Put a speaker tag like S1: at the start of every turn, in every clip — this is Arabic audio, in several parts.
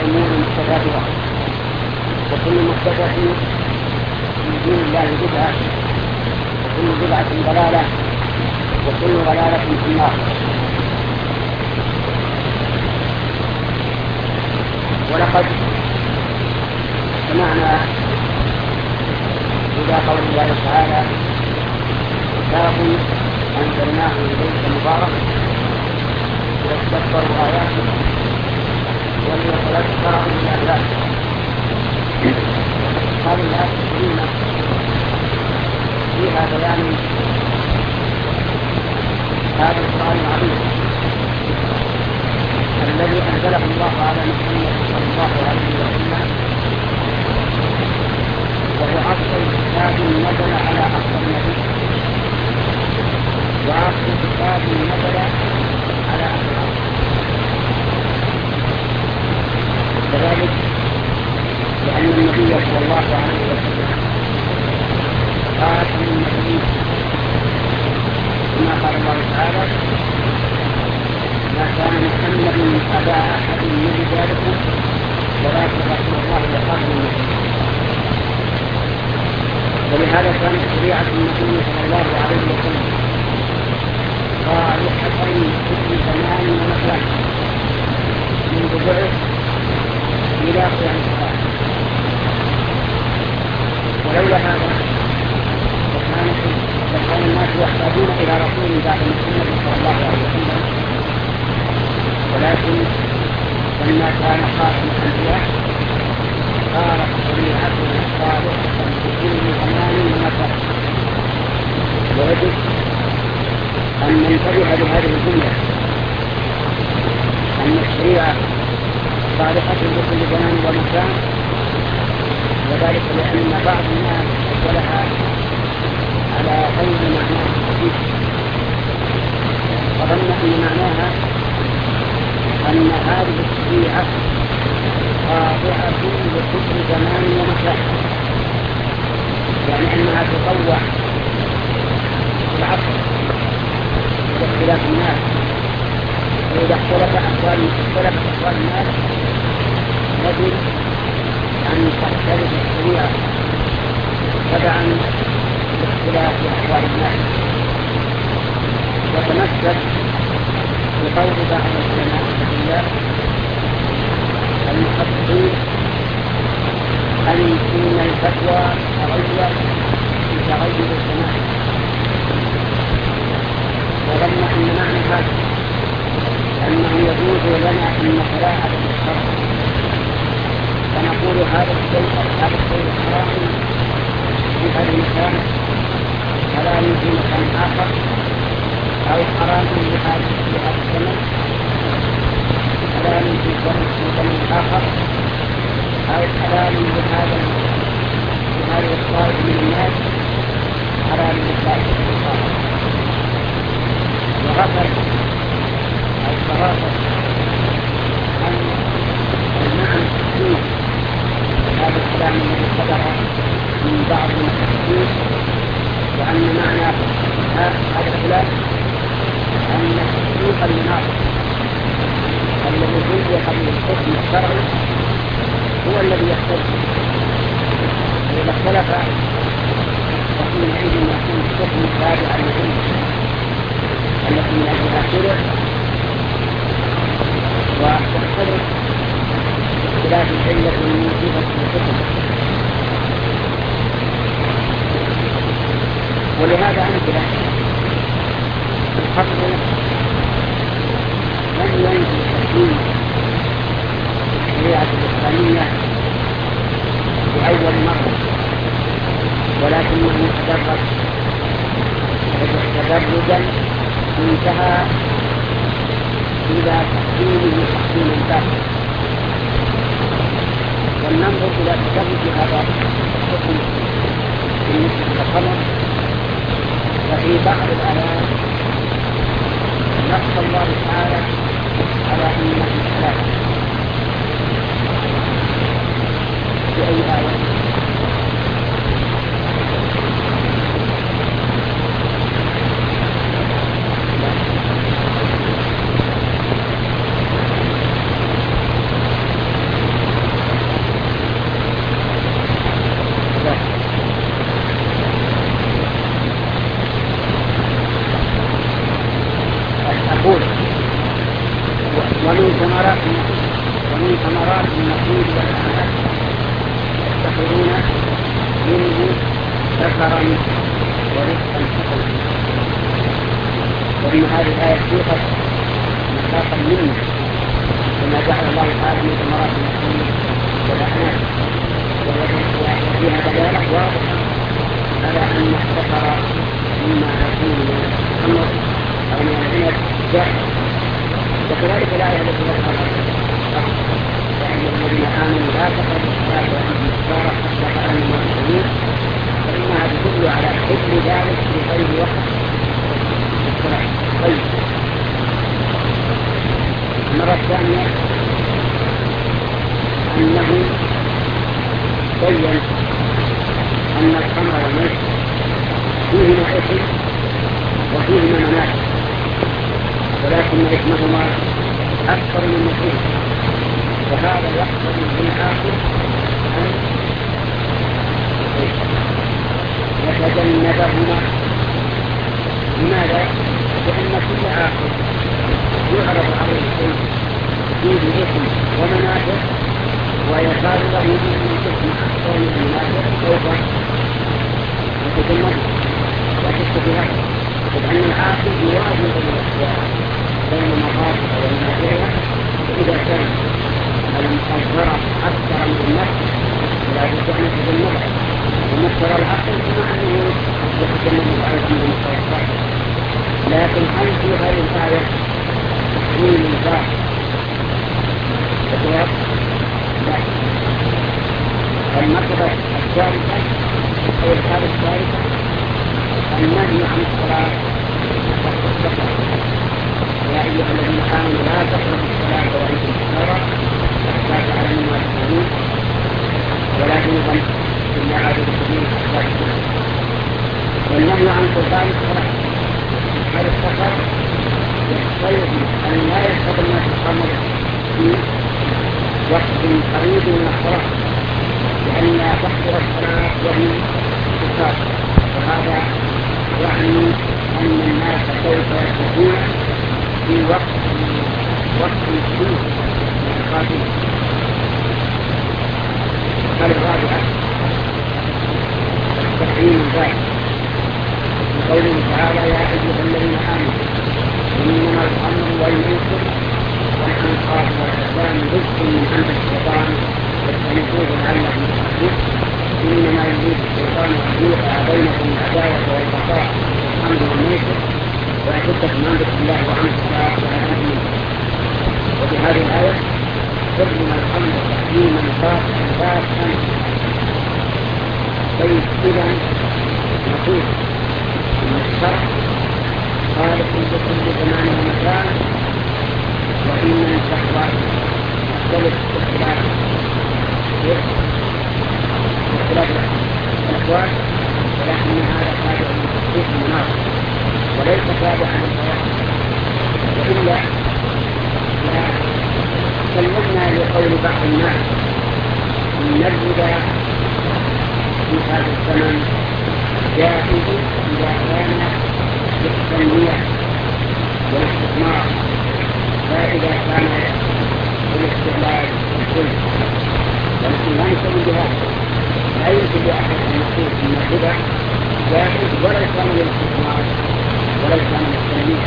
S1: الأمور محدثاتها وكل محدثة في دين الله بدعة وكل بدعة ضلالة وكل ضلالة في النار. ولقد سمعنا إلى قول الله تعالى: كتاب أنزلناه إليك مبارك ليدبروا آياته وليتذكر أولو الألباب. هذه الآية الكريمة فيها بيان هذا القرآن العظيم الذي أنزله الله على محمد صلى الله عليه وسلم، وهو أفضل كتاب نزل على أفضل نبي، وأفضل كتاب نزل على أفضل عبد. كذلك لأن النبي صلى الله عليه وسلم خاتم النبيين، كما قال الله تعالى: ما كان محمد أبا أحد من رجالكم ولكن رسول الله وخاتم النبيين. ولهذا كانت شريعة النبي صلى الله عليه وسلم صالحة لكل زمان ومكان منذ بعث إلى قيام الساعة. ولولا هذا فكان الناس يحتاجون إلى رسول بعد محمد صلى الله عليه وسلم، ولكن لما كان خاتم الأنبياء صارت شريعتنا صالحة لكل زمان ومكان. ويجب أن ننتبه لهذه الجملة، أن الشريعة صالحة لكل زمان ومكان، وذلك لأن بعض الناس أولها على غير معناه الحديث، وظن أن معناها أن هذه الشريعة خاضعة لكل زمان ومكان، يعني أنها تطوع العصر واختلاف الناس. وإذا اختلفت أحوال الناس يجب أن تختلف الشريعة تبعا لاختلاف أحوال الناس. وتمثل بقول بعض العلماء الأدلة المحققين أن الفتوى تغير بتغير الزمان، وظن أن معنى هذا أنه يجوز لنا أن نتلاعب بالشرع، فنقول هذا الشيء حرام في هذا المكان، حلال في مكان آخر، أو حرام لهذا الزمن، حلال في زمن آخر، أو حلال لهذا الطائف من الناس، حلال للطائف الآخر. وغفر الصراحة أن المعنى الحقيقي هذا الكلام الذي صدر من بعض المحدثين، وأن معنى هذا الكلام أن تحقيق المناطق الذي يلزق بالحكم الشرعي هو الذي يحتج. وإذا اختلف فحينئذ يكون الحكم تابعا للعلم التي من أجلها شرع، وتختلف اختلاف العلة الموجودة في الحكم. ولهذا أمثلة الحق لم ينزل تحكيم الشريعة الإسلامية لأول مرة، ولكنه تدرجا انتهى إلى تحكيمه تحكيما باقيا. ولننظر إلى تدرج هذا الحكم بالنسبة للخمر. وفي بعض الآيات نص الله تعالى على أنه حلال. في أي آية؟ الكفار بالنقيض والآيات يتخذون منه ذكرا ورزقا حسنا. وإن هذه الآية صيغت مطلقا منه كما جعل الله تعالى من ثمرات النخيل والأعناب، وفيها دلالة واضحة على أن الذكر مما يكون من الخمر أو من العنب جائز. وكذلك الآية التي ذكرها يا أيها الذين آمنوا لا تقربوا الصلاة وأنتم سكارى حتى تعلموا ما تقولون، فإنها تدل على حكم ذلك في غير وقت الصلاة. طيب، المرة الثانية أنه بين أن الخمر والميسر فيهما إثم وفيهما منافع، ولكن إثمهما أكثر من نفعهما، وهذا يقتضي في الآخر أن يتجنبهما. لماذا؟ لأن كل آخر يعرض عليه شيء فيه إثم ومنافع ويقال له من الإثم أكثر من المنافع سوف يتجنبه لا شك في هذا، لأن الآخر يوازن بين الأشياء بين المخاطر والمنافع. وإذا كان المقدرة أكثر من النفس لا بد أن يتجنبه، ومقدر العقل كما أنه يتجنب على الأمر المتوسط. لكن هل في هذه الآية تحويل الباب؟ الجواب لا. المرتبة الثالثة أو الحالة الثالثة النهي عن الصلاة وقت السفر. يا أيها الذين آمنوا لا تقربوا الصلاة وأنتم سكارى حتى تعلموا ما تقولون ولا جنبا إلا عابر سبيل حتى تسلموا. والنهي عن سلطان الصلاة على السفر يقتضي أن لا يستطيع الناس الخمر في وقت قريب من الصلاة، لأن تحضر الصلاة وهم سكارى، وهذا يعني أن الناس سوف يسلكون في وقت فيه قاتل. الحالة الرابعة التحريم الباحث بقوله تعالى يا أيها الذين آمنوا إنما الخمر والميسر والأنصاب والأزلام رزق من عند الشيطان فاجتنبوه لعلكم تفلحون. إنما يريد الشيطان أن يوقع بينكم العداوة والبغضاء في الخمر والميسر ويصدكم عن ذكر الله وعن الصلاة وعن الأمن. وبهذه الآية حرم الخمر تحريما باتا. طيب، إذا نقول أن الشرع خالق لكل زمان ومكان، وإن الشهوة تختلف باختلاف الأحوال، ولكن هذا تابع لتخصيص المناطق وليس تابعا للحياة. وإلا سلمنا لقول بعض الناس إن الربا في هذا الزمن جائز إذا كان للتنمية والاستثمار، لا إذا كان للاستغلال والظلم. ولكن لا نسلم بهذا، لا يمكن لأحد أن يقول إن الربا جائز ولا كان للاستثمار ولا كان للتنمية،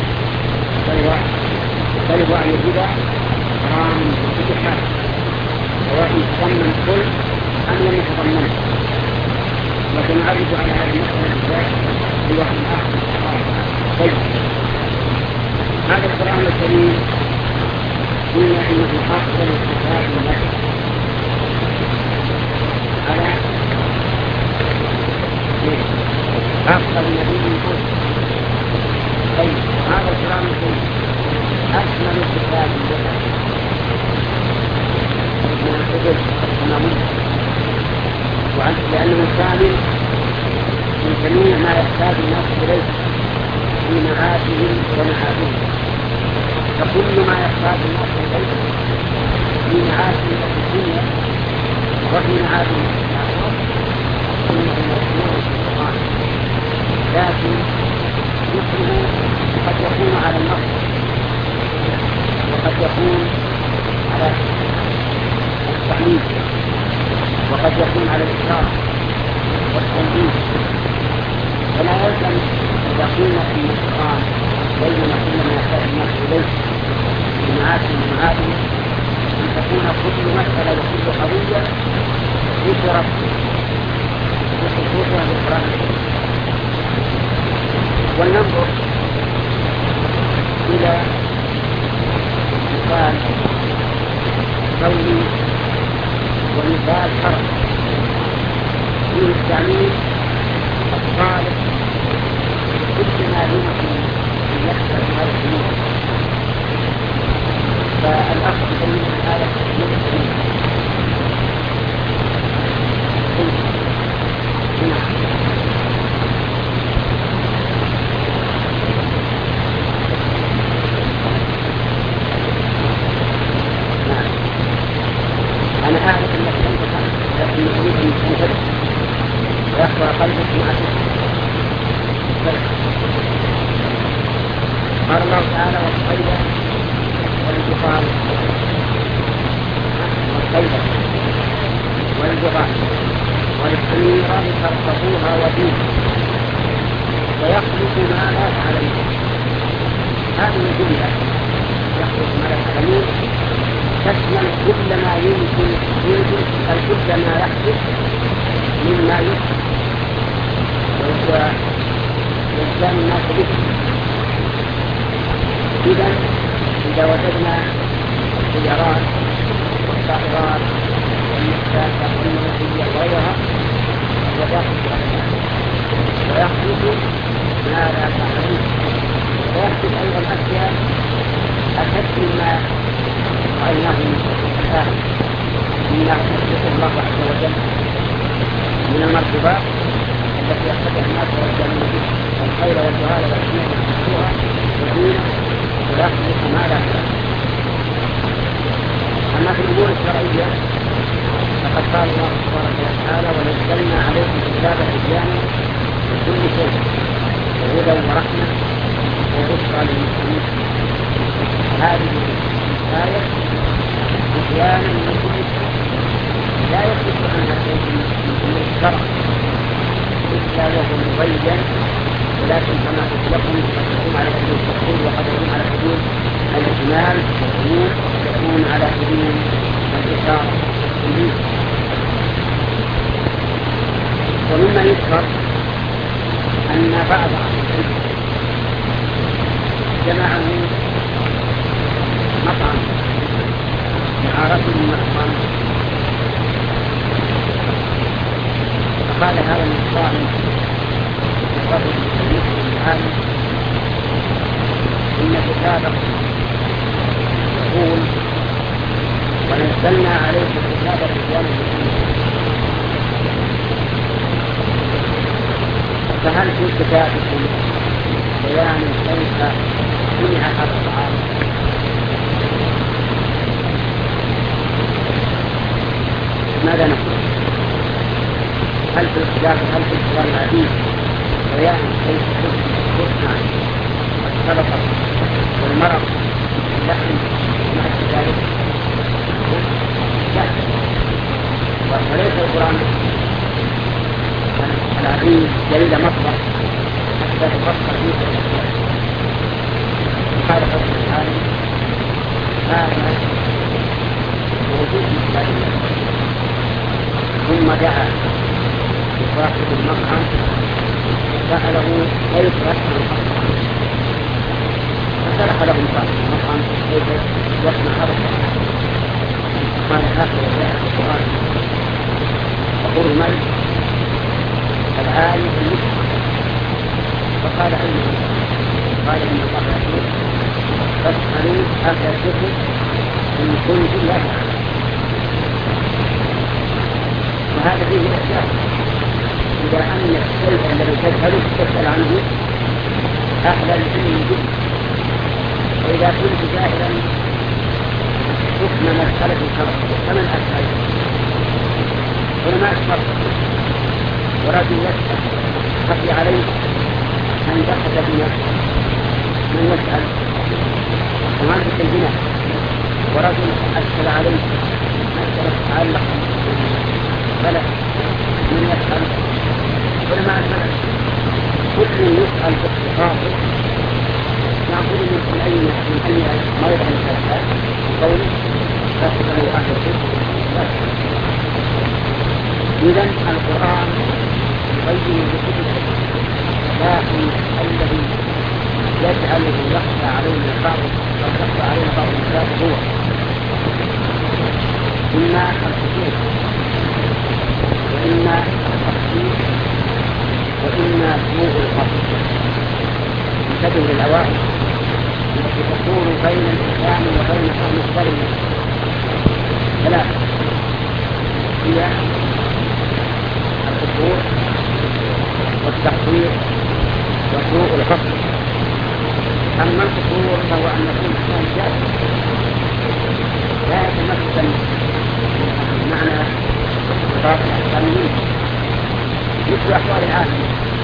S1: بل هو أن الربا حرام بكل حال، سواء تضمن الكل أم لم يتضمنه. وسنعرض على هذه المسألة في وقت آخر. طيب، هذا القرآن الكريم قلنا إنه أفضل كتاب له على أفضل نبي له. طيب، هذا القرآن الكريم أكمل كتاب له من الكتب السماوية، لأنه كامل من جميع ما يحتاج الناس إليه في معاشهم ومعادهم. فكل ما يحتاج الناس إليه في معاشهم في الدنيا وفي معادهم في الآخرة إنه مذكور في القرآن، لكن مثله قد يكون على النص وقد يكون على قد يكون على الإكراه والتنبيه. ولا يلزم إذا قلنا أن القرآن بين كل ما يحتاج الناس إليه من معاصي ومعادن أن تكون كل مسألة وكل قضية ذكرت بخصوصها بالقرآن. ولننظر إلى مثال قولي ومثال حرف فيه التعليم الصالح كل ما يمكن أن يحصل في هذا الأمور. فالأخذ من هذا التعليم أنا أعرف أنك لم تفعل لكن أريد أن تنتبه ويخفى قلبك مع قال الله تعالى والخيل والبغال والحمير لتركبوها وزينة ويخلق ما لا تعلمون. هذه الجملة يخلق ما لا تعلمون تشمل كل ما يمكن يوجد كل ما يحدث مما يحدث وهو يزدان الناس به. إذا وجدنا السيارات والطائرات والمحتاجات والمنزلية وغيرها ويحدث ما لا تعلمون. ويحدث أيضا أشياء أشد مما رأيناه الآن مما يخلق الله عز وجل من المركبات التي يحتاجها الناس والجنود الخيل والبغال والحمير والحمير والزينة ويخلق ما لا تعلمون. أما في الأمور الشرعية فقد قال الله سبحانه وتعالى ونزلنا عليكم كتاب تبيانا لكل شيء وهدى ورحمة وبشرى للمسلمين. هذه الآية تبيانا لكل شيء لا يخرج عنها شيء من أمور الشرع إلا وهو مبين، ولكن كما قلت لكم يكون على سبيل التفصيل وقد يكون على سبيل الإجمال والعموم يكون على سبيل الإشارة والتنبيه. ومما يذكر أن بعض جمعه مطعم معارض مطعم فقال هذا المطعم إن كتابه يقول ونزلنا عليك كتاب الرجال فهل في كتابكم بيان كيف صنع هذا الطعام؟ ماذا نقول؟ هل في الكتاب هل في القرآن العزيز بيان كيف تصنع السلطة والمرق واللحم مع ذلك؟ لا، وليس القرآن العظيم دليل مصدر حتى تفكر فيه قال رب العالمين هذا موجود في كتاب الله. ثم دعا لصاحب المطعم وسأله كيف يصنع المطعم فشرح له صاحب المطعم كيف يصنع هذا الطعام. قال هكذا جاء في القرآن وحرمت العالم المسلم. فقال أين قال إن الله يقول فاسألوا أهل الذكر إن كنتم لا تعلمون. وهذا فيه أشياء إذا أن الشيء الذي تجهله تسأل عنه أهل العلم به. وإذا كنت جاهلا حكم مسألة الشرع فمن أسأل؟ علماء الشرع. ورجل يسأل خفي عليه من دخل بنا من يسأل ومن دخل بنا. ورجل أسأل عليه مسألة تتعلق فلا من يسأل علماء الفلك كل يسأل باختصاصه نعبد من أي موضع من الفلك قوله فاسألوا أهل الذكر. إذن القرآن يبين بكتبه لكن الذي يجعله يخفى علينا بعض الكتاب هو إما الخصوص وإما التخصيص وإما سوء القصد. انتبه للأوائل التي تكون بين الإسلام وبين فهم الكلمة ثلاثة هي الخصوص والتخصيص وسوء القصد. أما الخصوص فهو أن يكون الإنسان جاهل لا يتمكن معنى صفات الأحكام منه مثل أحوال العالم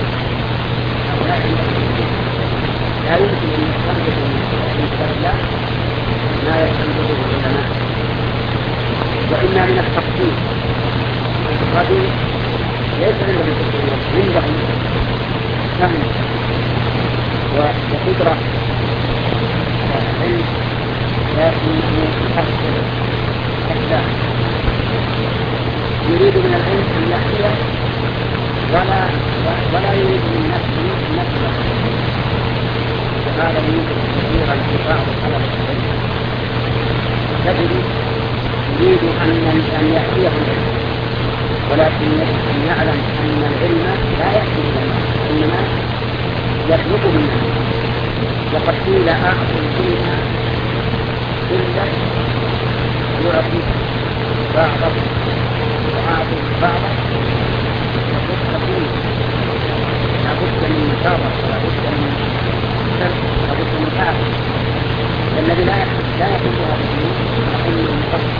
S1: لا يمكن أن يستنبط من كتاب الله ما يستنبطه العلماء. وإما من التخصيص الرجل ليس عنده عنده فهم وقدرة وعلم لكنه يحصل أشياء يريد من العلم أن يحصل ولا يريد من نفسه وهذا يوجد كثيرا في بعض الخلق تجد يريد أن يأتيه العلم ولكن يجب أن يعلم أن العلم لا يأتي بالعلم إنما يطلبه منه. وقد قيل أعطي العلم إلا يعطي بعضه وأعطي بعضه وتستقيم. لابد من مشارة لابد من شرط لابد من تعب. الذي لا يكون هذا الدين يكون مقصد.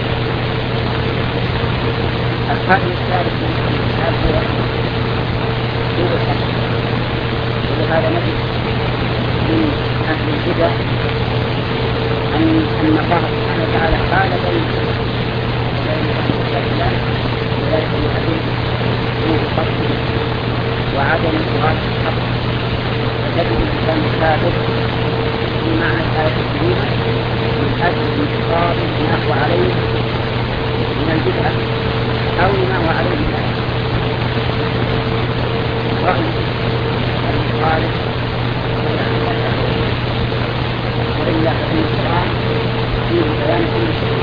S1: الفائدة الثالث من هذا سوء الحق. ولهذا نجد من أهل البدع أن الله سبحانه وتعالى قال بين الله ولكن يعلم سوء الحق وعدم مراد الحق. فتجد الإنسان ثابت في معنى الآية الكريمة من أجل انتقاد ما هو عليه من البدعة أو ما هو عليه من رأي المخالف وإلا فإن القرآن فيه بيان كل شيء.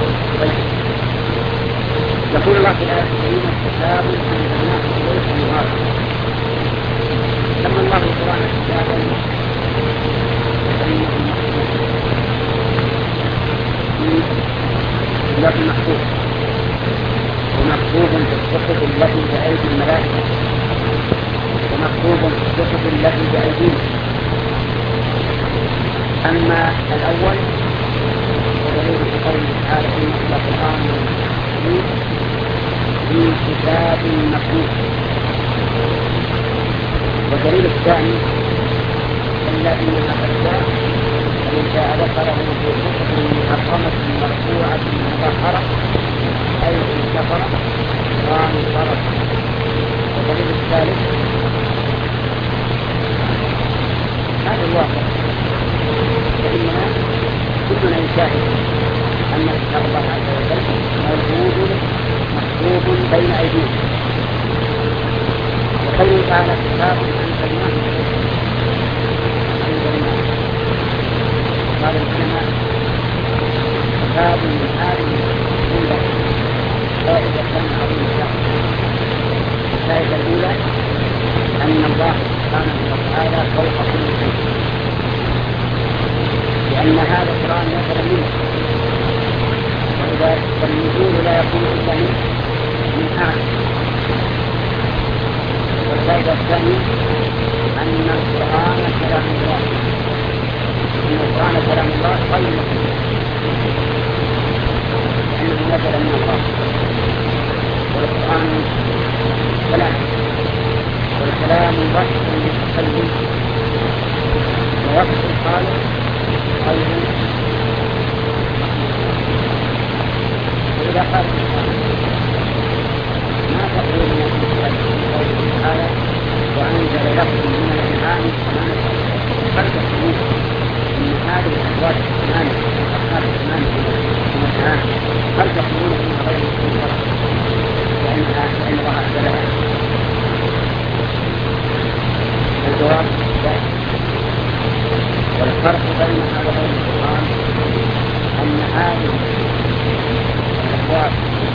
S1: يقول الله في الآية الكريمة كتاب أنزلناه إليك مبارك. سمى الله القرآن كتابا لوح محفوظ ومكتوب في الصحف التي بأيدي الملائكة ومكتوب في الصحف التي بأيديهم. أما الأول ودليل قوله تعالى في القرآن في كتاب مكتوب. والدليل الثاني الذي أخذ ومن شاء ذكره في صحف محرمة مرفوعة مطهرة أي كفرة قام فرق. والدليل الثالث هذا الواقع. فإننا كلنا يشاهد أن كتاب الله عز وجل موجود مكتوب بين أيدينا. وقوله تعالى كتاب أنزلناه قال العلماء كتاب من هذه الأولى فائدة عظيمة. الفائدة الأولى أن الله سبحانه وتعالى فوق كل شيء لأن هذا القرآن نزل منه وإذا النزول لا يكون إلا من أعلى. والفائدة الثانية أن القرآن كلام الله إن القرآن كلام الله خير مخلوق لأنه نزل من الله. والقرآن كلام والكلام وصف للمتكلم ووصف الخالق خير. وإذا قال تقولون في قوله تعالى وأنزل لكم من الأنعام ثمانية هل تقولون إن هذه الأزواج الثمانية والأصناف الثمانية من الأنعام هل تقولون إنها غير مستقرة فإن الله أنزلها؟ الجواب لا. والفرق بينها وبين القرآن أن هذه الأزواج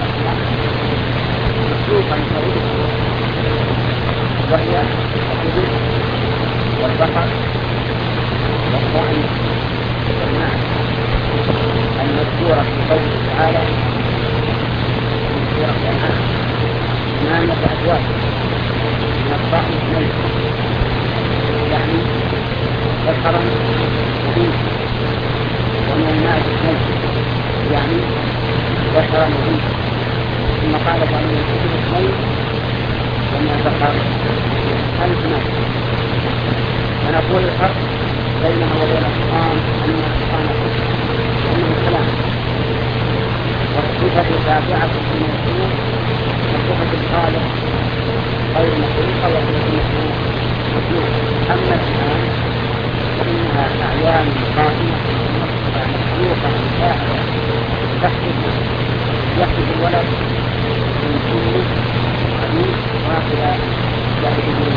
S1: مخلوقا كريما وهي الإبل والبقر والضأن والماء المذكورة في قوله تعالى في سورة الأنعام 8 أزواج من الضأن اثنين يعني ذكرا وأنثى ومن الماء اثنين يعني ذكرا وأنثى ثم قال ومن الإبل اثنين ومن البقر اثنين. فنقول الفرق بينها وبين القرآن أن القرآن أنه كلام والصفة تابعة في المخلوق وصفة الخالق غير مخلوقة وصفة المخلوق. أما الآن فإنها أعيان قائمة مخلوقة مساعدة يحدث الولد من كل حديث واقع يحدث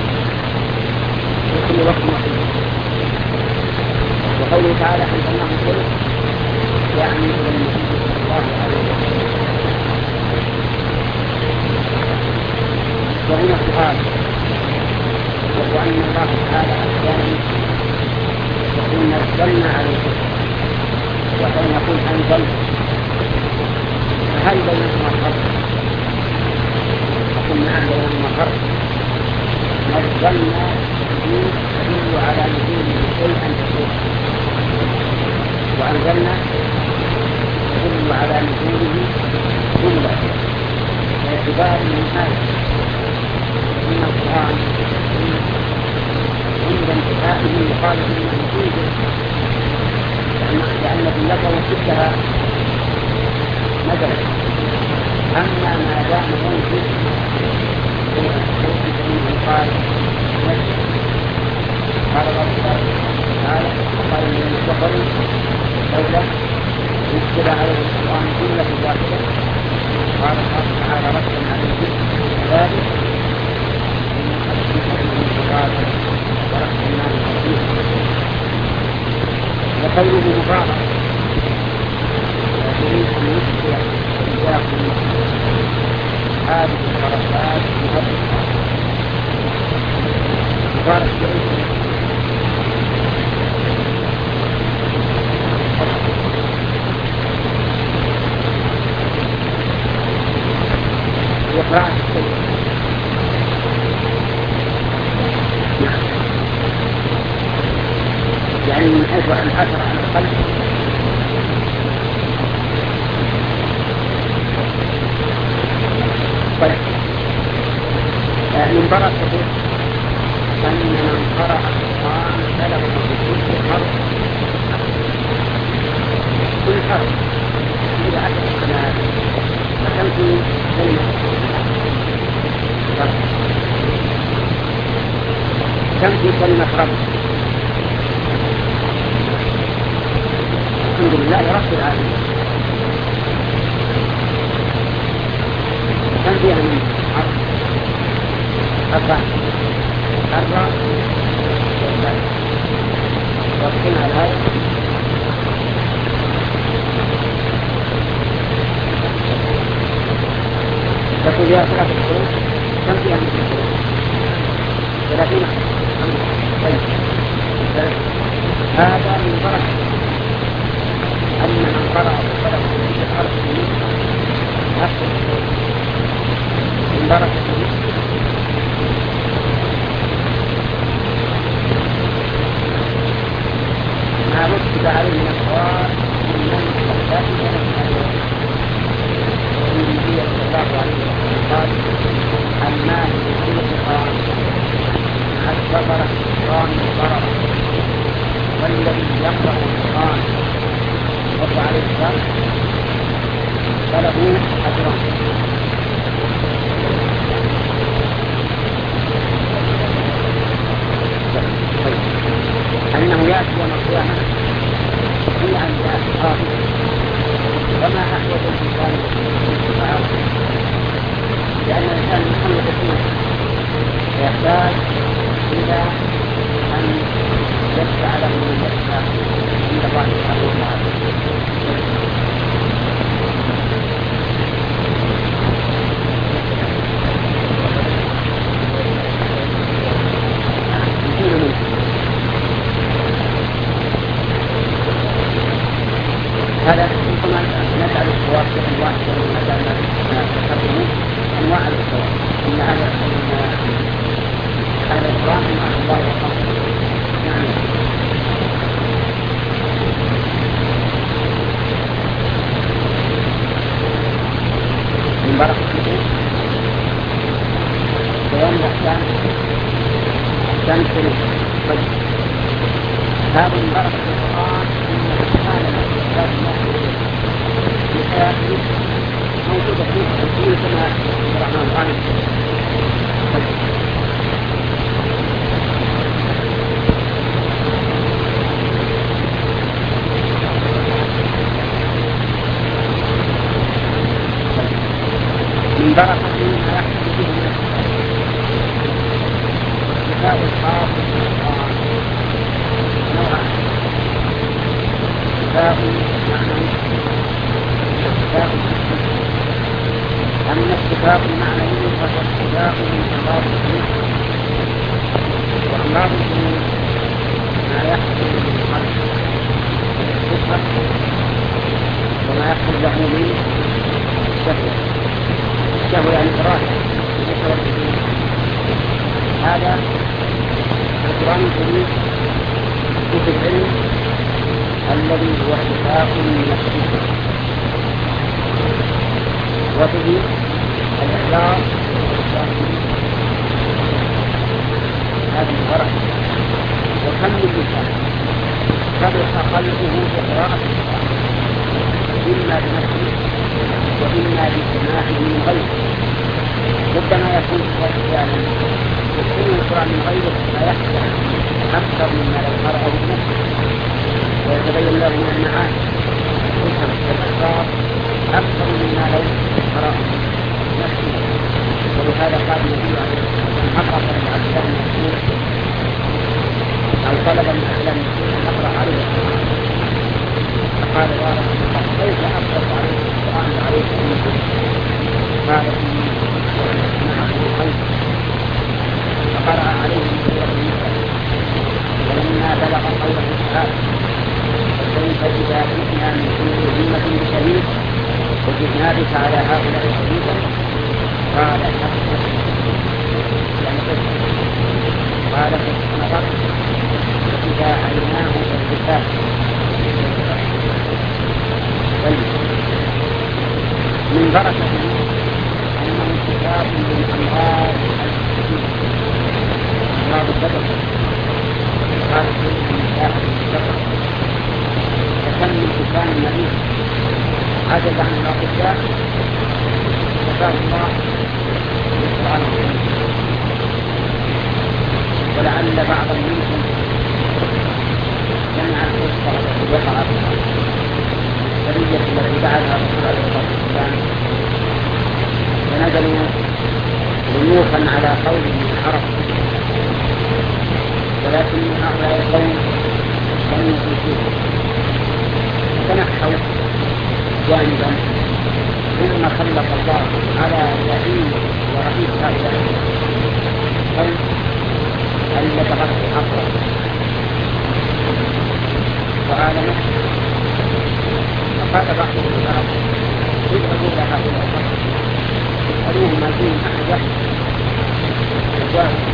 S1: في كل وقت وحيد. وقوله تعالى أنزلناه كله يعني إلى النبي صلى الله عليه وسلم. وهنا سؤال وهو أن الله تعالى أحيانا يقول نزلنا عليكم وحين يقول أنزل فهل بينهما فرق؟ أقول نعم بينهما فرق. نزلنا يدل على نزوله شيئا كثيرا وأنزلنا يدل على نزوله جملة باعتبار من هذا إن القرآن عند انتهائه يقال إنه نزوله لأن جملته كلها نزلت. أما ما دام ينزل قال قال الله تعالى قال الذين كفروا لولا نزل عليه القرآن جملة واحدة قال الله تعالى ردا عليه ذلك إن أشرك من الجبال ورحم النار الكثير. وقوله مبارك يريد أن يشفع إياكم هذه الخرافات مهدفة مبارك يقرأ الشيء يعني من حيث الأثر على القلب طيب من بركته أن من قرأ القرآن سلك بكل حرف كل حرف إلى 10 كلمات فتمشي كلمة تمشي كلمة رب. الحمد لله رب العالمين. كم فيها من حرف؟ 4 وقتنا على هذا تقول فيها 3 حروف. كم فيها من حروف؟ 30. طيب هذا من بركة أن من قرأ بقلم في الحرف من بركة ما رتب عليه من الصواب من المحدثات النبي صلى الله عليه وسلم قال الماء في القرآن الصبر القرآن الضرر والذي يقرأ القرآن رد عليه السلام فله أجران القيامة هي عن ذات وما أحوج الإنسان لأن الإنسان محمد فيه ويحتاج إلى أن يدفع له من يدفع عند الله سبحانه وتعالى. هذا كما نسأل الصواب في أنواع أنواع الصواب إن هذا القرآن مع الله وحفظه. نعم. من بركة بيان الأحكام سنة هذا من بركة القرآن إن سبحانه وتعالى موجودة في التنزيل كما شرحنا عنه. من بركة ما يحصل به من الكتاب الخاص بالقرآن نوعان: كتاب معنوي وكتاب حسي. أما الكتاب المعنوي فهو كتاب من أمراض القلوب، وأمراض القلوب ما يحصل من القلب والفكرة وما يحصل له من الشهوة. الشهوة يعني إرادة هذا القرآن الكريم في العلم الذي هو شفاء من الشرك، وفيه الإخلاص هذه البركة. وكم من إنسان فرح قلبه بقراءة القرآن إما بنفسه وإما بسماعه من غيره. ربما يكون أحيانا يكون القرآن من غيره ما يحصل أكثر مما لو قرأه بنفسه ويتبين له من المعاني يفهم الأسرار أكثر مما لو قرأه بنفسه. ولهذا قال النبي عليه الصلاة والسلام: أقرأ من أحلام المسؤول أو طلب من أحلام المسؤول أن أقرأ عليه القرآن. فقال: يا رسول الله كيف أقرأ عليه القرآن عليه المسؤول؟ قال: معه قلب. فقرأ عليه سورة النساء: ولما بلغ قوله تعالى: فكيف إذا جئنا من كل أمة بشهيد وجئنا بك على هؤلاء شهيدا. قال: قال: فنظر فإذا عيناه بالكتاب. من بركته أنه كتاب للأمراض أمراض البدن قال النساء بالبدن. فكم من إنسان مريض عجز عن الأطباء شفاه الله بالقرآن الكريم. ولعل بعضا منكم سمع القصة التي وقعت السرية التي بعدها الرسول عليه الصلاة والسلام فنزلوا ضيوفا على قوم من العرب، ولكن هؤلاء القوم كانوا يشركون فتنحوا جانبا، ثم خلق الله على زعيم ورئيس هؤلاء القوم أن يتغطوا عقله وعالمه. فقال بعضهم العرب: اذهبوا إلى هؤلاء القوم اسألوهم ما فيهم أحد وجاءوا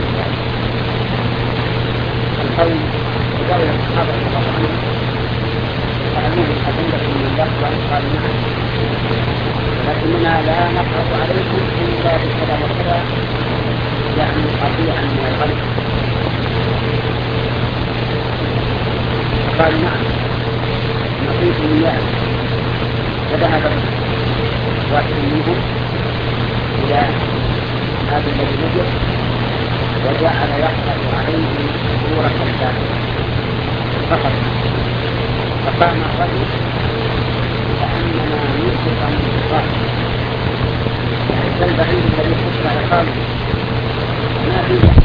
S1: القوم وجاءوا الصحابة رضي الله عنهم سألوهم هل عندكم من دخل؟ قالوا: نعم، لكننا لا نقرأ عليكم إلا بكذا وكذا، يعني قطيعا من الغلب. فقالوا: نعم، نعطيكم إياه. فذهب واحد منهم إلى هذا الذي نجد وجعل يحفظ عليه سورة الكافرون. فقط، فقام الرجل كأنما يوسف عن الإصرار، يعني كالبعيد الذي خشى عقابه ما فيه.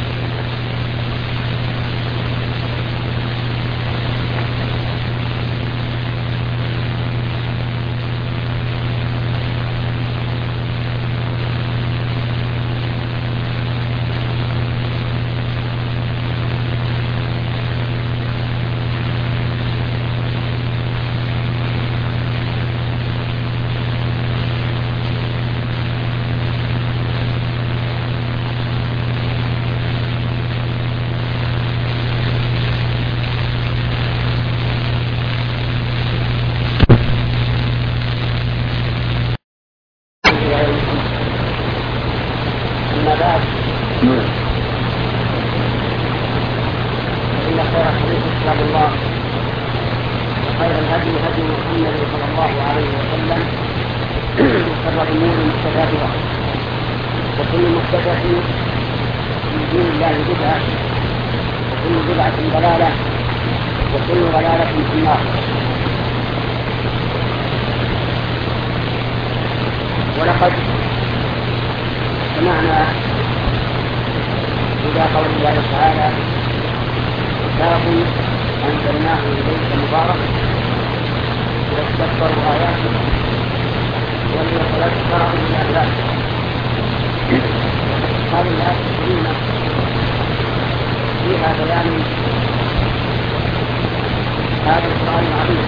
S1: ولقد سمعنا إلى قول الله تعالى: كتاب أنزلناه إليك مبارك ليدبروا آياته وليتذكر أولو الألباب. هذه الآيات الكريمة فيها بيان هذا القرآن العظيم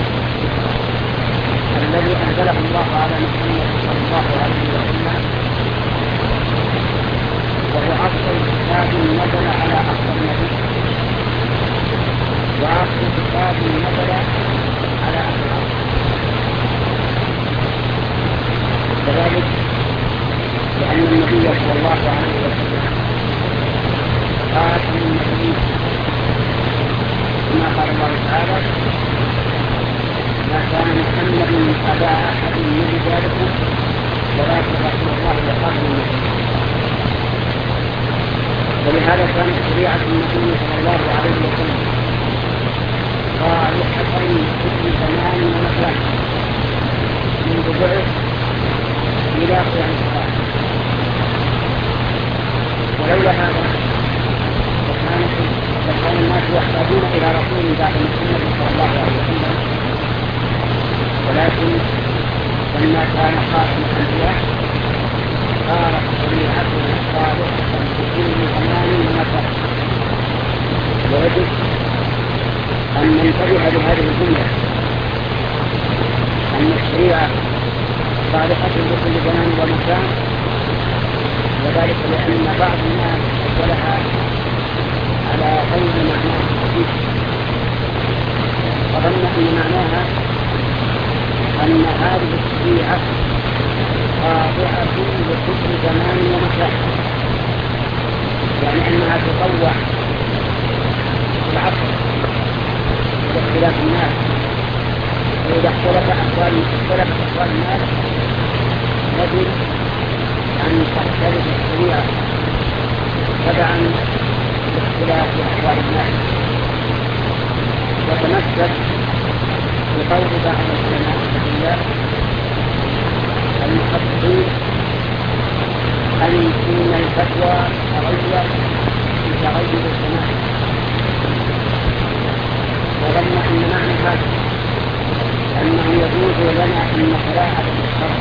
S1: الذي أنزله الله على محمد صلى الله عليه وسلم، وهو أفضل كتاب نزل على أفضل نبي، وأفضل كتاب نزل على أفضل عبد. كذلك لأن النبي صلى الله عليه وسلم خاتم النبيين، كما قال الله تعالى: ما كان محمد أبا أحد من رجالكم ولكن رسول الله وخاتم النبيين. ولهذا كانت شريعة النبي صلى الله عليه وسلم صالحة لكل زمان ومكان منذ بعث إلى قيام الساعة. ولولا هذا فكان الناس يحتاجون إلى رسول بعد محمد صلى الله عليه وسلم، ولكن لما كان خاتم الأنبياء صارت شريعته صالحة لكل زمان ومكان. ويجب أن ننتبه لهذه الجملة، أن الشريعة صالحة لكل زمان ومكان، وذلك لأن بعض الناس أولها على غير معناه الحديث، وظن أن معناها أن هذه الشريعة خاضعة لكل زمان ومكان، يعني أنها تطوع في العصر باختلاف الناس، وإذا اختلفت أحوال الناس يجب أن تختلف الشريعة تبعا لاختلاف أحوال الناس. وتمسك بقول بعض العلماء المحققين أن يكون الفتوى تغير بتغير الزمان، وظن أن معنى هذا أنه يجوز لنا أن نتلاعب بالشرع،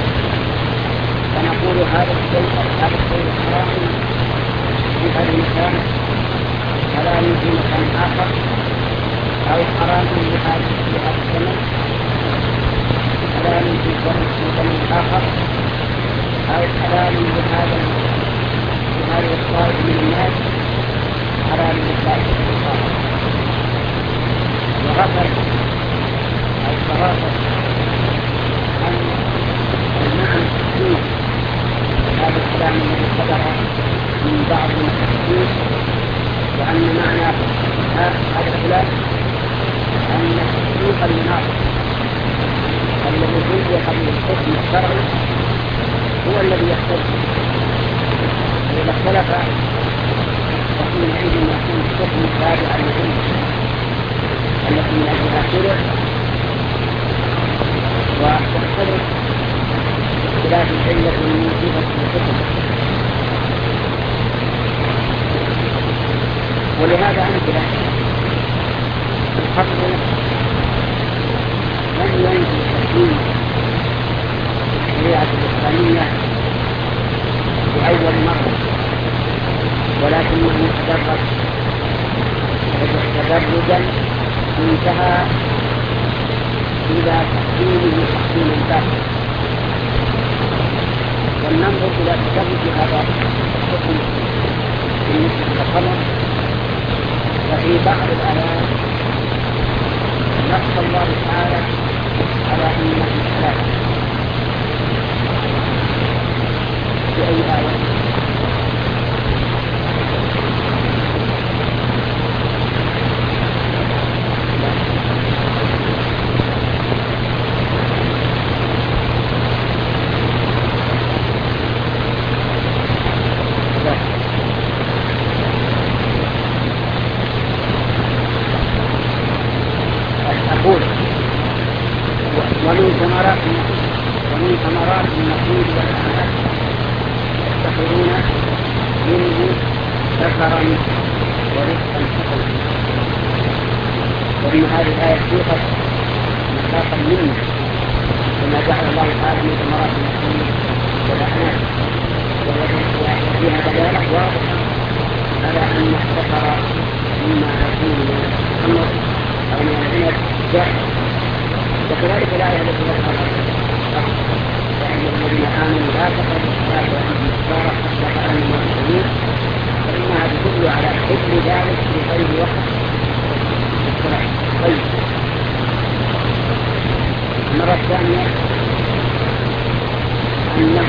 S1: فنقول هذا الشيء حرام في هذا المكان، حلال في مكان آخر، أو حرام لهذا الزمن، حلال في زمن آخر، أو حلال لهذا الطائف من الناس، حلال للطائف الآخر. وغفر الصراحة أن المعنى الحقيقي هذا الكلام الذي صدر من بعض المحققين، وأن معنى هذا الكلام أن الحقيق المناطق الذي يوجد الحكم الشرعي هو الذي يختلف، وإذا اختلف فحينئذ يكون الحكم تابعا لهم التي من أجلها خلق وتختلف باختلاف العلة الموجودة في الحكم. ولهذا أمثلة الحق لم ينزل تكوين الشريعة الإسلامية لأول مرة، ولكنه تدرجا انتهى إلى تحكيمه تحكيما باقيا. ولننظر إلى تدرج هذا الحكم بالنسبة للقمر. ففي بعض الآيات نص الله تعالى على أنه ثلاثة. في أي آية؟ ومن ثمرات النخيل والأعناب يتخذون منه سكرا ورزقا حسنا. وإن هذه الآية سيقت ميثاقا منه كما جعل الله تعالى من ثمرات النخيل والأعناب، وفيها دلالة واضحة على أن السكر مما يكون من الخمر أو من العنب جائز. وكذلك الآية التي ذكرها يا أيها الذين آمنوا لا تقربوا الصلاة وأنتم سكارى حتى تعلموا ما تقولون، فإنها تدل على حل ذلك في غير وقت الصلاة. طيب، المرة الثانية أنه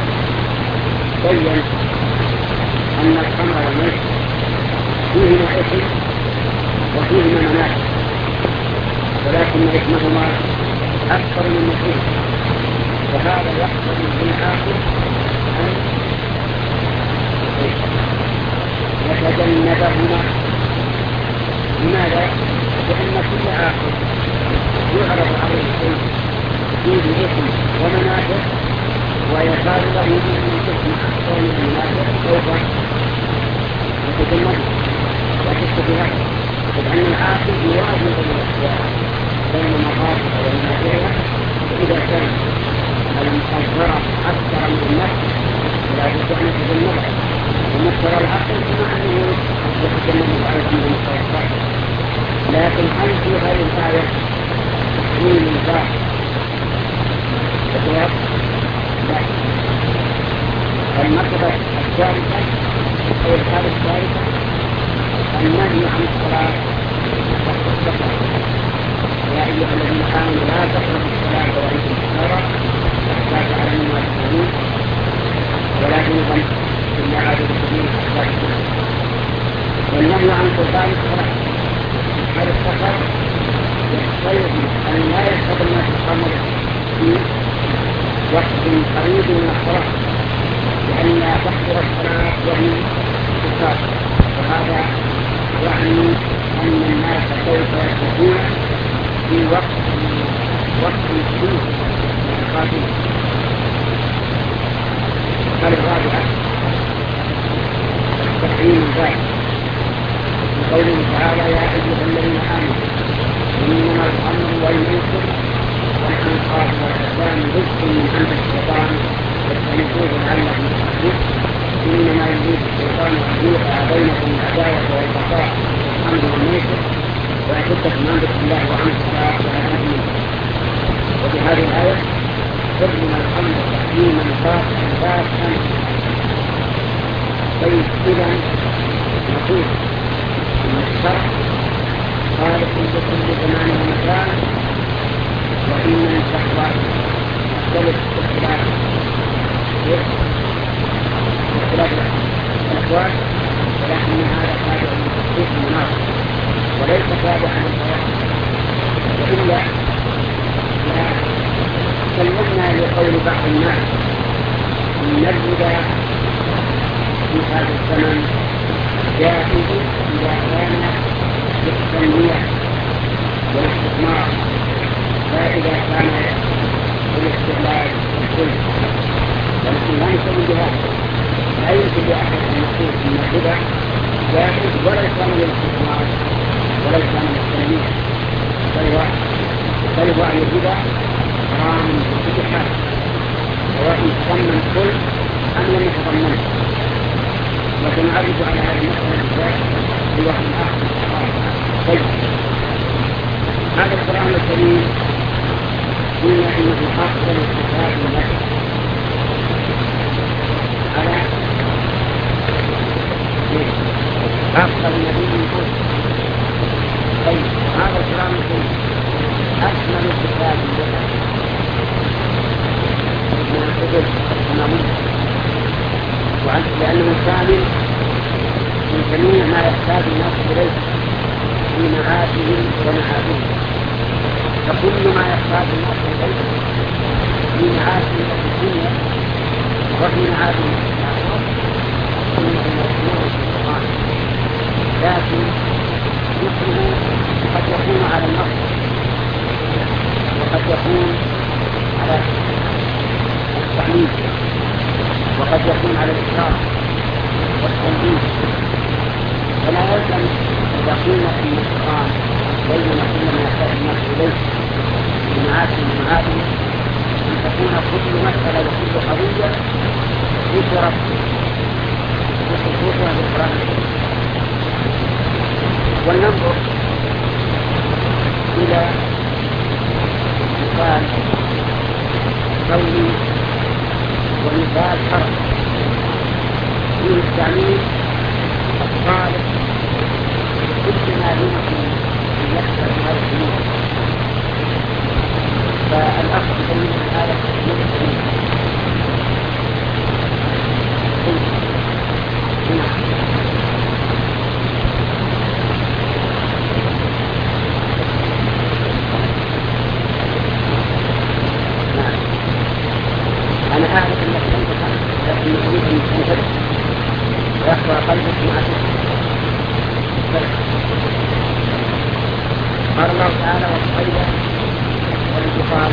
S1: بين أن الخمر والميسر فيهما إثم وفيهما منافع، ولكن إثمهما أكثر من نفعهما، وهذا يحصل في الآخر أن يتجنبهما. لماذا؟ لأن كل آخر يعرض عليه الشيء فيه إثم ومنافع ويصار له من الإثم أكثر من المنافع سوف يتجنبه وتشتبه، لأن العاقل يواجه بين المخاطر والمنافع. إذا كان الضرر أكثر من النفع لا بد أن يتجنبه، ومقتضى العقل بما أنه يتجنب على الأمر المتوسط. لكن هل في هذه الآية تحويل الباء الجواب؟ لا. المرتبة الثالثة أو الحالة الثالثة النهي عن الصلاة والسكر. يا أيها الذين آمنوا لا تقربوا الصلاة وأنتم سكارى حتى تعلموا ما تقولون ولا جنبا إلا عابر السبيل حتى تقولون. والنهي عن قربان الصلاة هذا السفر يحتوي أن لا يشرب الناس الخمر في وقت قريب من الصلاة، لأن لا تحضر الصلاة وهم سكارى، وهذا يعني أن الناس سوف يشربون في وقت شديد من القاتل. الحالة الرابعة تحريم ذلك بقوله تعالى يا أيها الذين آمنوا إنما الخمر والميسر والأنصاب والأزلام رزق من عند الشيطان فاجتنبوه لعلكم تفلحون. إنما يريد الشيطان أن يوقع بينكم العداوة والبغضاء في الخمر والميسر ويصدكم عن ذكر الله وعن الصلاة وعن. وبهذه الآية حرم الخمر تحريما قاطعا باتا. طيب، إذا نقول أن الشرع خالق لكل زمان ومكان، وإن الشهوات تختلف باختلاف الأحوال، ولكن هذا تابع لتحقيق المناطق وليس تابعا للحياة. وإلا سلمنا لقول بعض الناس أن الربا في هذا الزمن جائز إذا كان بالتنمية والاستثمار، لا إذا كان بالاستغلال والكل، ولكن لا نسوي بهذا. لا يمكن لأحد أن يقول إن الربا جائز ولا كان للاستثمار ولا كان للتنمية، بل هو أن الربا حرام بكل حال، سواء تضمن الكل أم لم يتضمنه. وسنعرض على هذه المسألة بالذات في وقت آخر. طيب، هذا القرآن الكريم قلنا إنه أفضل كتاب لك على أفضل نبي قل. طيب، هذا القرآن الكريم أكمل كتاب لك من الكتب السماوية، لأنه كامل من جميع ما يحتاج الناس إليه في معاشهم ومعادهم. فكل ما يحتاج الناس إليه في معاشهم في الدنيا وفي معادهم في الآخرة إنه مذكور في القرآن، لكن ذكره قد يكون على النص وقد يكون على التعليم وقد يكون على الإشارة والتنبيه. فلا يلزم إذا قلنا في القرآن بين كل ما يحتاج الناس إليه في معاشهم ومعادهم أن تكون كل مسألة وكل قضية ذكرت بخصوصها في القرآن الكريم. ولننظر إلى مثال قولي ومثال شرع فيه التعليم الصالح كل ما يمكن أن يحصل في هذا الأمور. فالأخذ بين هذا التعليم أنا أعرف أنك لم تفعل، لكن أريد أن تنتبه ويخوى قلبك مع قال الله تعالى: والخيل والبغال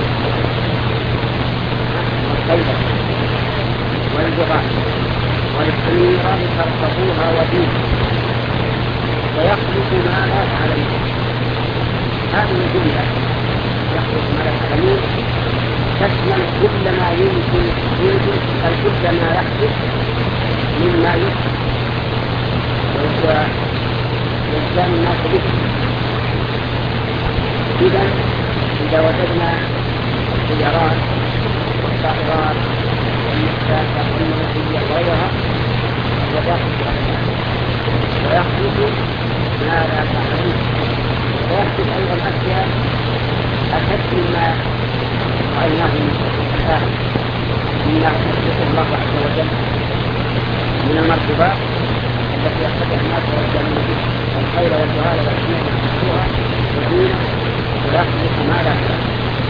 S1: والحمير لتركبوها وزينة ويخلق ما لا تعلمون. هذه الجملة يخلق ما لا تعلمون تشمل كل ما يمكن كل ما يحدث مما يحدث وهو إلزام الناس به. إذا وجدنا السيارات والطائرات والمحتاج والمنزلية وغيرها ويخلق ما لا تعلمون، ويحدث أيضا أشياء أشد مما رأيناه الآن مما يخلق الله عز وجل من المركبات التي يستطيع الناس والجنة به، الخيل والبغال والحمير والحمير والزينة ويخلق ما لا تعلمون.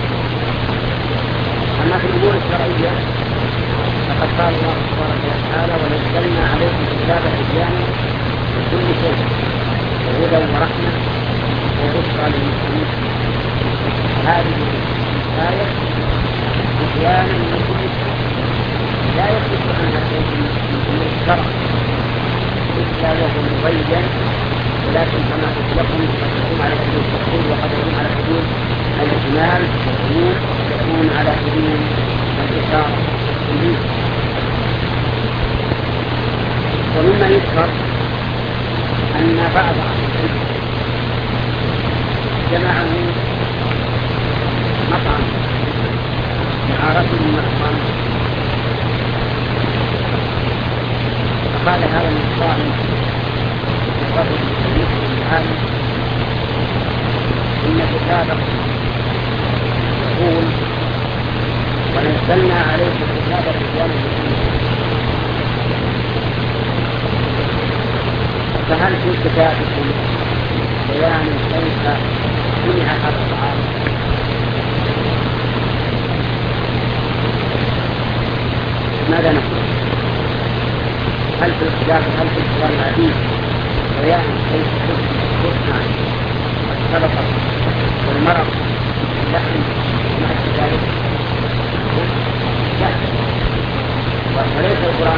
S1: أما في الأمور الشرعية فقد قال الله تبارك وتعالى: ونزلنا عليكم كتابا تبيانا لكل شيء وهدى ورحمة وبشرى للمسلمين. هذه الآية تبيانا لكل شيء لا يصح عنها شيء من الشرع إلا وهو مبين، ولكن كما قلت لكم قد يكون على سبيل التفصيل وقد يكون على سبيل الاجمال وقد يكون على سبيل الإشارة. ومما يذكر أن بعض العلم جمعه مطعم مع رجل مطعم، فقال هذا المطعم الرجل المسلم العالم: إن كتابك يقول ونزلنا عليك الكتاب تبيانا لكل شيء، فهل في كتابكم بيان كيف صنع هذا الطعام؟ ماذا نقول؟ هل في الكتاب العديد بيان كيف تصنع والسلطة والمرض واللحم مع ذلك وليس القرآن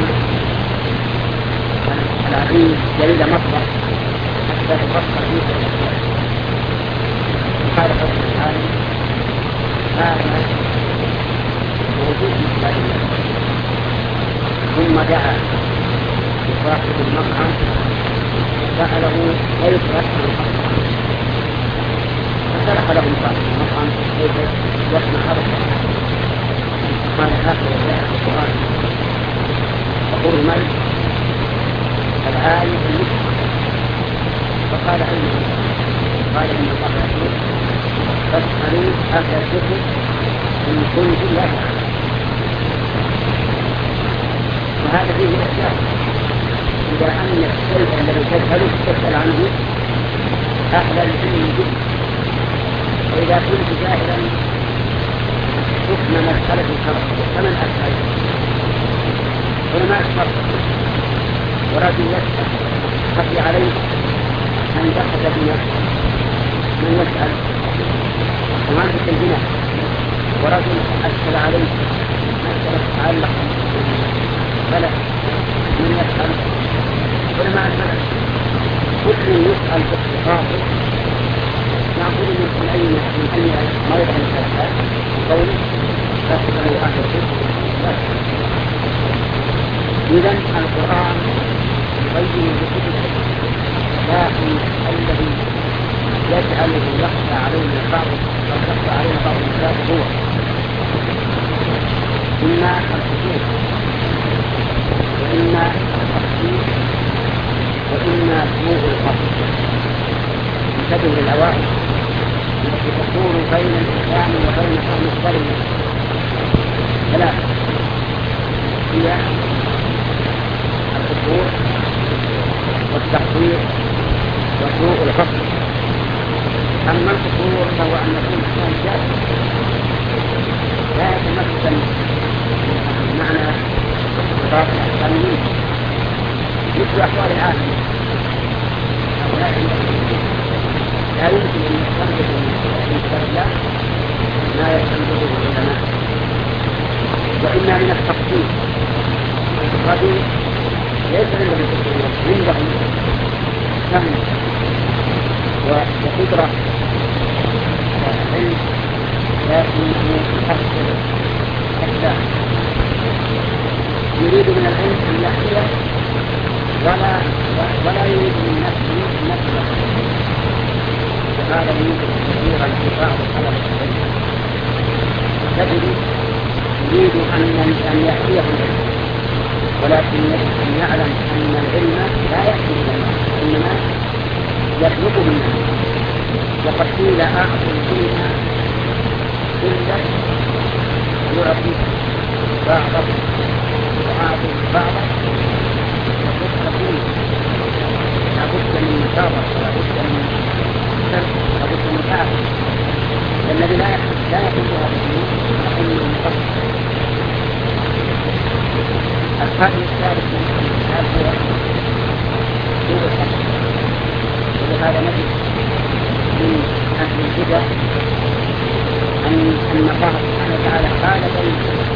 S1: العظيم جليل مصدر حتى تفكر فيه قال تعالى هذا موجود في كتاب الله. ثم دعا لصاحب المطعم سأله كيف يصنع المطعم، فشرح له صاحب المطعم كيف يصنع هذا الطعام. قال هكذا جاء في القرآن وحرمت العالم المسلم. فقال أين قال إن الله يقول فاسألوا أهل الذكر إن كنتم لا تعلمون. وهذا فيه الأشياء إذا أن الشيء الذي تجهله تسأل عنه أهل العلم جدا. وإذا كنت جاهلا حكم مسألة الشرع فمن أسأل علماء الشرع ورجل يسأل خفي عليه أن يأخذ بنا من يسأل ومالك البناء ورجل أسأل عليه مسألة تتعلق بلد من يسأل علماء البلد كل يسأل باختصاصه نقول من أي موضع الثلاثات قوله فاسألوا أهل الذكر. إذن القرآن يبين بكتب لكن الذي يجعله يخفى علينا بعض الناس هو إما الخشوع وإما التخطيط وإما سوء القصد. انتبه للعوائد التي تكون بين الإسلام وبين فهم الظلم ثلاثة هي الخشوع والتخطيط وسوء القصد. أما الخشوع فهو أن يكون الإنسان جاهل لا يتمكن معنى صفات الأحكام منه مثل أحوال العالم. لا يمكن أن يستنبط من كتاب الله ما يستنبطه العلماء. وإما من التخطيط الرجل ليس عنده تخطيط عنده فهم وقدرة علم لكنه يحصل أحداث يريد من العلم أن يحصل ولا يريد من نفسه وهذا يوجد كثيرا في بعض الطلبة العلم تجد يريد أن يأتيه العلم ولكن يجب أن يعلم أن العلم لا يأتي منه إنما يطلبه منه. وقد قيل أعطي الدنيا إلا يعطي بعضه وأعطي بعضه وتستقيم. لابد من مشاورة لابد من شرط لابد من تعب. الذي لا يحب هذا الدين يقول من مقصد. الفائدة الثالثة هو سوء الحق. ولهذا نجد من أهل البدع أن الله سبحانه وتعالى قال بين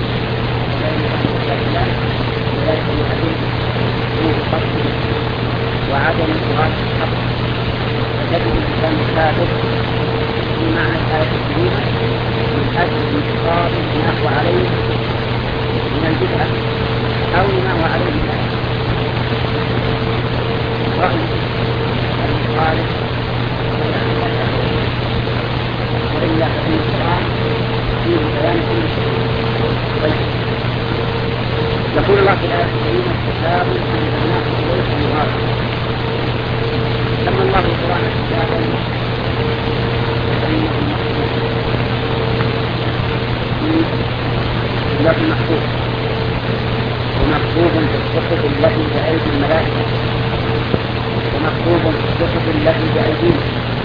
S1: الله وذلك يحدث سوء الحق وعدم إرادة الحق. فتجد الإنسان الثابت في معنى الآية الكريمة من أجل انتصار ما هو عليه من البدعة أو ما هو عليه من رأي المخالف وإلا فإن القرآن فيه بيان كل شيء. يقول الله في الآية الكريمة كتاب أنزلناه إليك مبارك. سمى الله القرآن كتابا فإنه لوح محفوظ ومكتوب في الصحف التي بأيدي الملائكة ومكتوب في الصحف التي بأيدينا.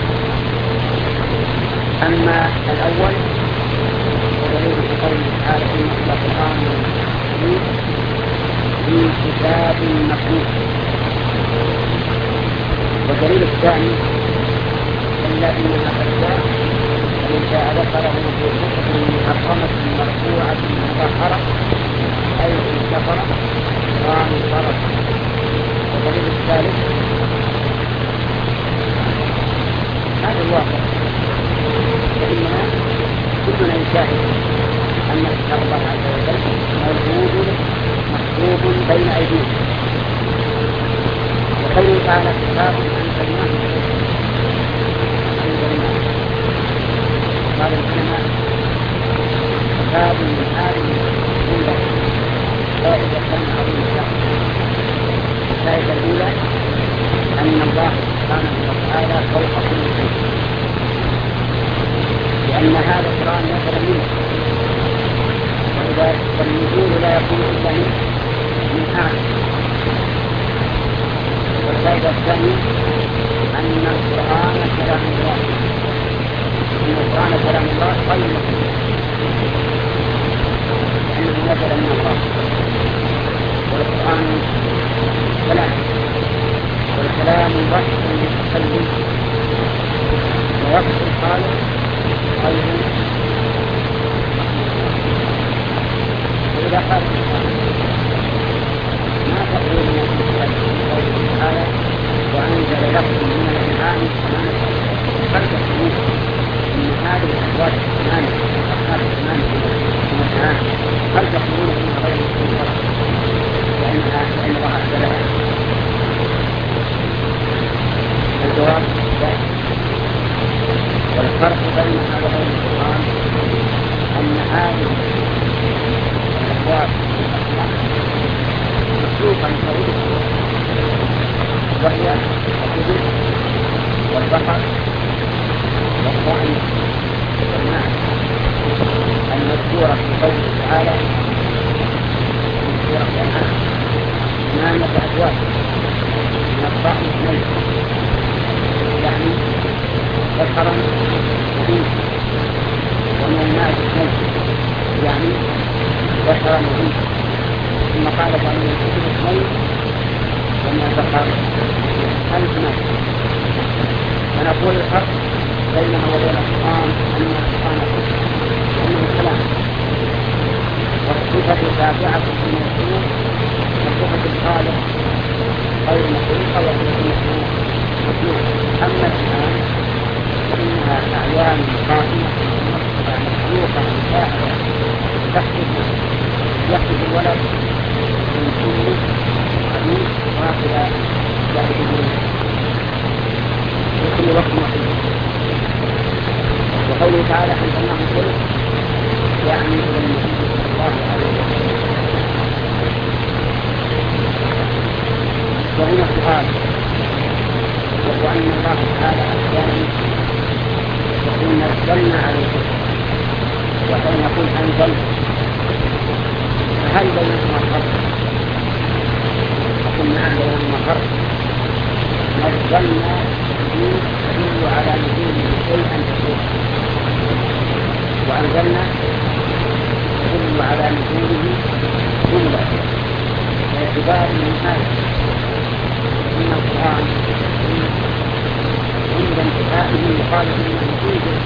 S1: أما الأول ودليل قوله تعالى إن القرآن في كتاب مكتوب. والدليل الثاني أن إلا إنها أشياء وإن شاء ذكره في كتب محرمة مرفوعة مطهرة أي إن كفر قام الفرج. والدليل الثالث هذا الواقع، فإننا كلنا يشاهد أن كتاب الله عز وجل موجود مكتوب بين أيدينا. وقوله تعالى كتاب أنزلناه قال العلماء كتاب من هذه الجملة فائدة عظيمة. الفائدة الأولى أن الله سبحانه وتعالى فوق كل شيء، لأن هذا القرآن نزل منه، وإذا النزول لا يكون إلا من أعلى. والفائدة الثانية أن القرآن كلام الله، أن القرآن كلام الله خير مخلوق، لأنه نزل من الله، والقرآن كلام، والكلام وصف للمتكلم ووصف الخالق خير. وإذا قال ما تقول من قوله تعالى وأنزل لكم من الأنعام ثمانية خلق السنين، إن هذه الأزواج الثمانية والأصناف الثمانية من الأنعام خلق السنين من غير السنين، لأن الله أنزلها. الجواب ذلك. والفرق بين هذا وبين القرآن أن هذه الأزواج مخلوقا كوجه، وهي الإبل والبقر والضأن والماء المذكورة في قوله تعالى في سورة الأنعام 8 أزواج، من الضأن 2 يعني ذكرا وأنثى، ومن الماء 2 يعني ذكرا وأنثى. ثم قال تعالى من الإبل 2 ومن البقر 2. فنقول الفرق بينه وبين القرآن أن القرآن أنه كلام، والصفة تابعة للمخلوق، وصفة الخالق غير مخلوقة وصفة المخلوق. أما الآن فإنها أعيان قائمة مخلوقة مساعدة يحدث الولد من كل حديث واقع يحدث في كل وقت مخلوق. وقوله تعالى أنزلناه كله يعني إلى النبي صلى الله عليه وسلم. وهنا سؤال، وهو أن الله تعالى أحيانا يقول نزلنا عليكم وحين يقول أنزل، فهل بينهما فرق؟ أقول نعم بينهما فرق. نزلنا يدل على نزوله شيئا كثيرا، وأنزلنا يدل على نزوله جملة. باعتبار من هذا إن القرآن عند انتهائه يقال إنه نزوله،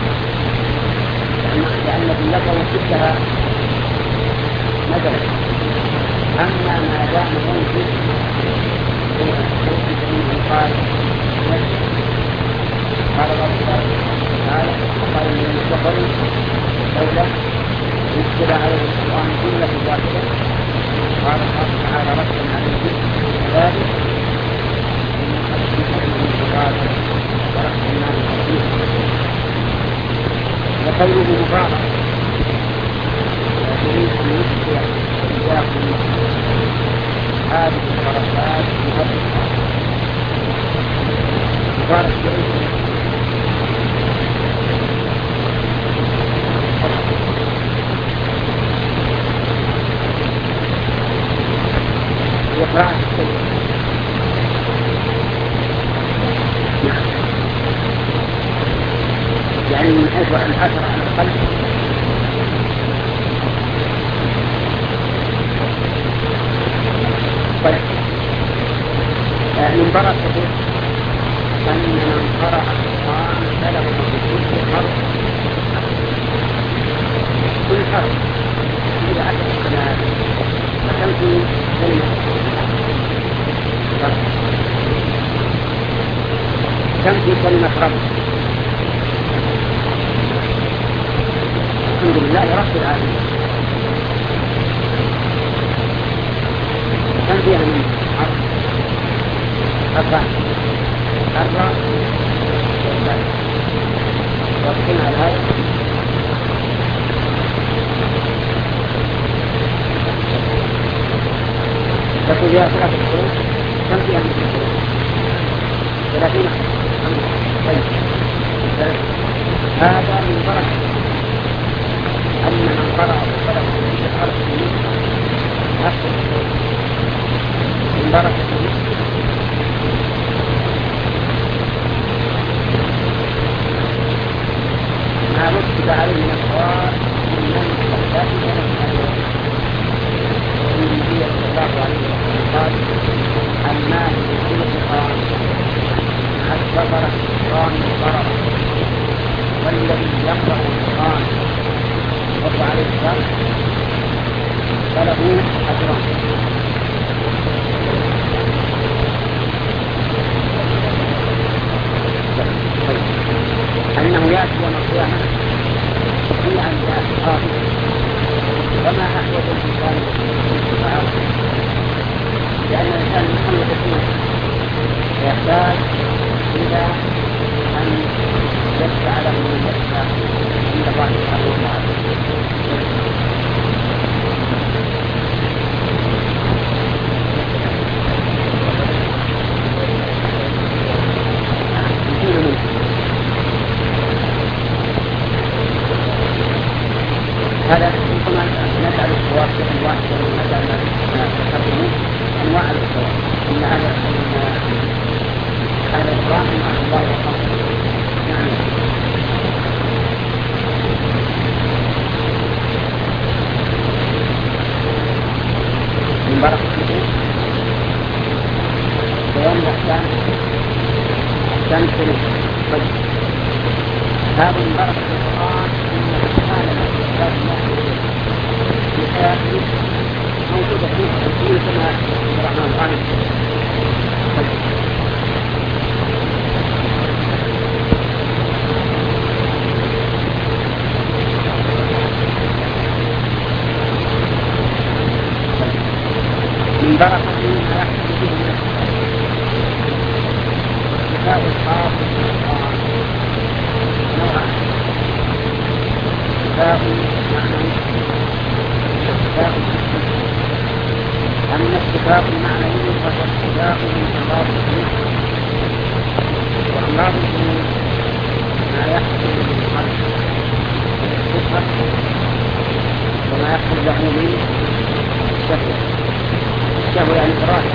S1: لأن جملته كلها نزلت. أما ما دام ينزل قال الله تعالى قال من الكفر لولا نزل عليه القرآن جملة واحدة. قال الله تعالى ردا عليه ذلك إن أصبح من القرآن ورحمنا بالحديث. وقوله مبارك يريد أن يذكر إياكم هذه الحركات مهدفة مبارك يريد وقراءة السيد يعني من حيث الأثر على القلب طيب. من بركته أن من قرأ القرآن بلغ بكل حرف كل حرف إلى 10 كلمات فكم في كلمة كم في كلمة رب؟ الحمد لله رب العالمين. كم فيها من حرف؟ 4 وقتنا على هذا تقول فيها 3 حروف. كم فيها من حروف؟ 30 طيب هذا من بركة أن من قرأ بقلم في الحرف من بركة ما رتب عليه من الصواب من الذي النبي صلى الله عليه وسلم قال المال في القرآن مع السفرة القرآن الضرر والذي يقرأ القرآن وضع عليه الشرط فله أجران. أنه يأتي يوم القيامة في عن ذات وما أحوج الإنسان لأن الإنسان محمد فيه يحتاج إلى أن يدفع له من يدفع عند الله سبحانه وتعالى. هذا كما نسأل الصواب في أنواع ونسأل تقدمه أنواع الصواب إن هذا الصواب مع الله وحقه. نعم من بركة بيان الأحكام أحكام الشريعة. هذا من بركة القرآن إن أحكام الأحكام في حياته موجودة فيه تسجيل كما الرحمن الرحيم. من بركة ما يحصل به من كتاب الخاص بالقرآن نوعان: كتاب معنوي وكتاب حسي. أما الكتاب المعنوي فهو الكتاب من الله والله ما يحصل بالقلب الفكرة وما يحصل له من الشهوة. الشهوة يعني الراحة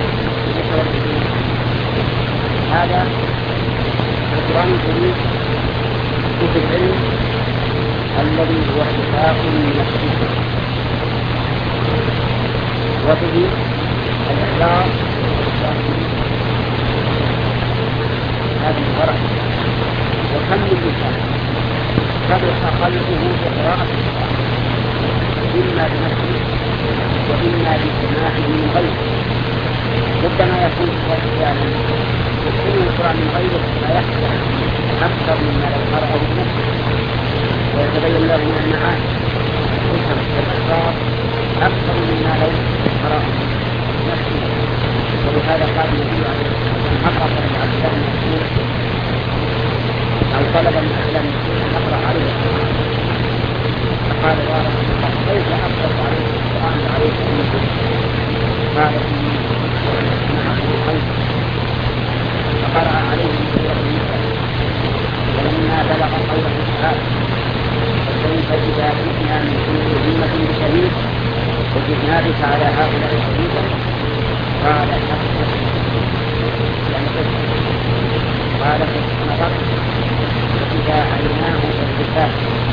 S1: هذا القرآن الكريم في العلم الذي هو شفاء من الشرك وفيه الإخلاص هذه البركة. وكم من إنسان فرح قلبه بقراءة القرآن إما بنفسه وإما بسماعه من غيره. ربما يكون فعلا يكون القرآن من غيره ما يحصل أكثر مما لو قرأه بنفسه ويتبين له من المعاني يفهم الأسرار أكثر مما لو قرأه نفسه. ولهذا قال النبي عليه الصلاة والسلام أقرأ لعبد الله بن مسعود أو طلب من أهل المسعود أن أقرأ عليه القرآن فقال يا رسول الله كيف أقرأ عليه القرآن عليك المسعود؟ قال معه الخلق فقرأ عليه سورة النساء ولما بلغ قوله تعالى فكيف إذا جئنا من كل أمة بشهيد وجئنا بك على هؤلاء شهيدا قال قال فاستمر فإذا علمناه بالكتاب.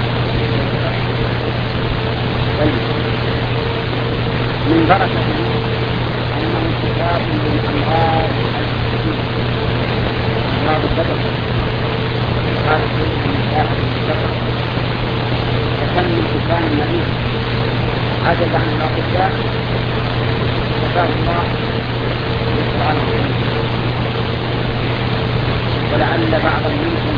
S1: من بركته أنه كتاب من أمراض البدن قال كل النساء بالسفر فكم من إنسان مريض عجز عن الأطباء شفاه الله بالقرآن الكريم. ولعل بعضا منكم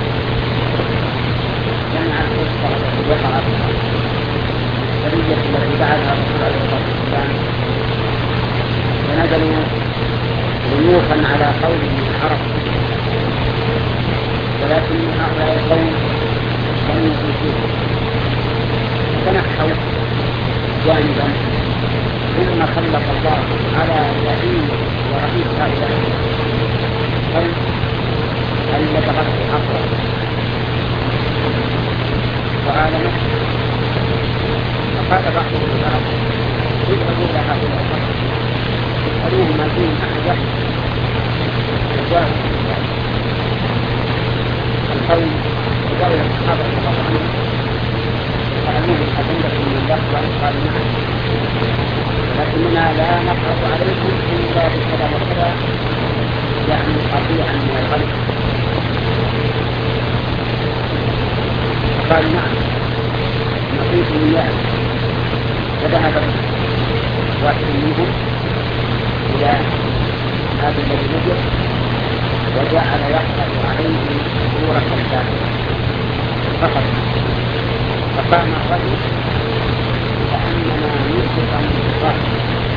S1: جمع القصة التي وقعت السرية التي بعدها رسول الله صلى الله عليه وسلم فنزلوا ضيوفا على قوم من العرب، ولكن هؤلاء القوم لم يجوزوه فتنحوا جانبا، ثم خلق الله على زعيم ورئيس هؤلاء القوم أن يتغطى أقرب وعالمه. فقال بعضهم البعض اذهبوا إلى هؤلاء القوم اسألوهم ما فيهم أحد وجاءوا القوم وجاءوا إلى الصحابة رضي الله عنهم سألوهم أتندكم من لحظة؟ قالوا نعم، لكننا لا نقرأ عليكم إلا بكذا وكذا، يعني قطيعا من الغلب. فقالوا نعم نعطيكم إياه. فذهب واحد منهم إلى هذا الذي نجح وجعل يقرأ عليه سورة الفاتحة فقط، فقام الرجل كأنما يوسف من الصلاة